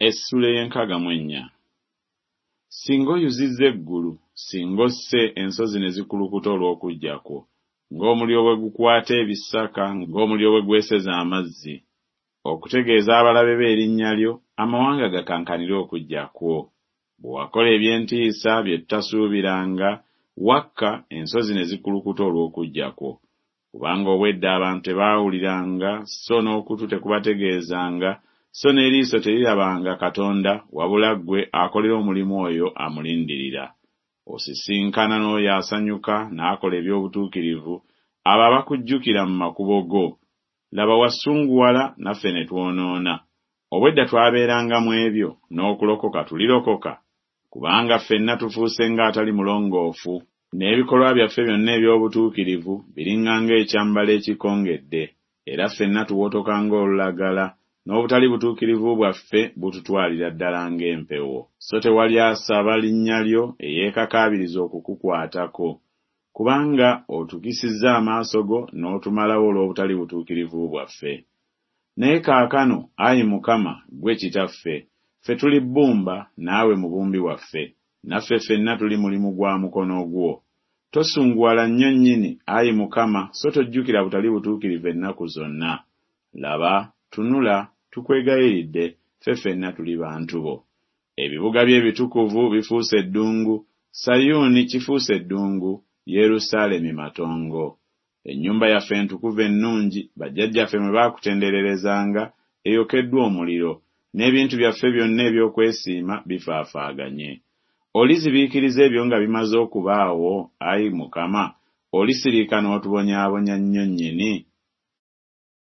Essula y'enkaaga mu ennya. Singa oyuzizza eggulu, singa osse ensozi ne zikulukuta olw'okujjako, ng'omuliro bwe gukwata ebisaka, ng'omuliro bwe gweseza amazzi, okutegeeza abalabe b'erinnya lyo, amawanga gakankanire okujjako. Bwe wakola eby'entiisa bye tutasuubiranga, wakka ensozi ne zikulukuta olw'okujjako. Kubanga obwedda abantu tebaawuliranga, so n'okutu tekubategeezanga, so n'eriiso terirabanga Katonda, wabula ggwe akolera omulimu oyo amulindirira. Osisinkana n'oyo asanyuka n'akola eby'obutuukirivu, abo abakujjukira mu makubo go. Laba wasunguwala, naffe ne twonoona. Obwedda twabeeranga mu ebyo, n'okulokoka tulirokoka, kubanga ffenna tufuuse ng'atali mulongoofu, n'ebikolwa byaffe byonna eby'obutuukirivu biringa ng'ekyambalo ekikongedde, era ffenna tuwotoka ng'olulagala, n'obutali butuukirivu bwaffe bututwalira ddala ng'empewo. So tewali asaba linnya lyo eyeekakaabiriza okukukwatako, kubanga otukisizza amaaso go n'otumalawo olw'obutali butuukirivu bwaffe. Naye kaakano, Ayi Mukama, ggwe Kitaffe, ffe tuli bbumba, naawe mubumbi waffe, naffe ffenna tuli mulimu gwa mukono gwo. Tosunguwala nnyo nnyini, Ayi Mukama, so tojjukira butali butuukirivu ennaku zonna. Laba, tunula, tukwegayiridde, ffe ffenna tuli bantu bo. Ebibuga by'ebitukuvu bifuuse eddungu, Sayuuni kifuuse eddungu, Yerusaalemi matongo. Ennyumba yaffe entukuvu ennungi, bajjajjaffe mwe baakutendererezanga, eyokeddwa omuliro, n'ebintu byaffe byonna eby'okwesiima bifaafaaganye. Olizibiikiriza ebyo nga bimaze okubaawo, Ayi Mukama, olisiriika n'otubonyaabonya nnyo nnyini,